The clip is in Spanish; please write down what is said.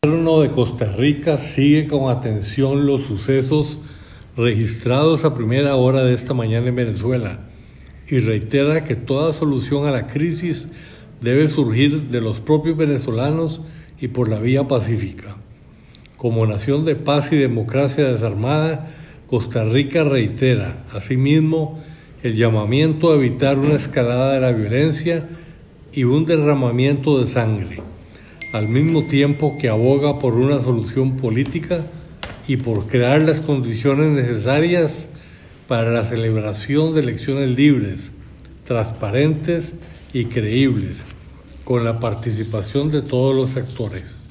El gobierno de Costa Rica sigue con atención los sucesos registrados a primera hora de esta mañana en Venezuela y reitera que toda solución a la crisis debe surgir de los propios venezolanos y por la vía pacífica. Como nación de paz y democracia desarmada, Costa Rica reitera, asimismo, el llamamiento a evitar una escalada de la violencia y un derramamiento de sangre, al mismo tiempo que aboga por una solución política y por crear las condiciones necesarias para la celebración de elecciones libres, transparentes y creíbles, con la participación de todos los actores.